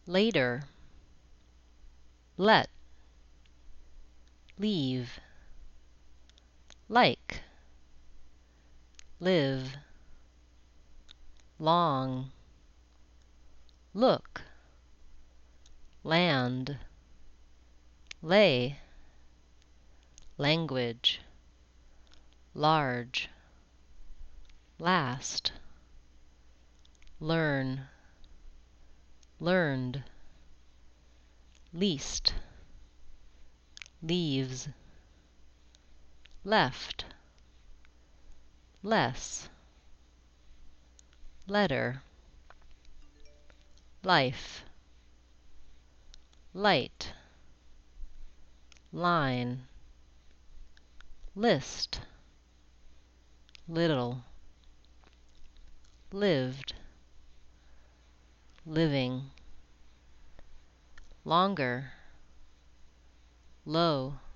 later, let, leave, like, live, long, look, land, lay, language, large, last, learn, learned, least, leaves, left, less, letter, life, light, line, list, little, lived, living, longer, low,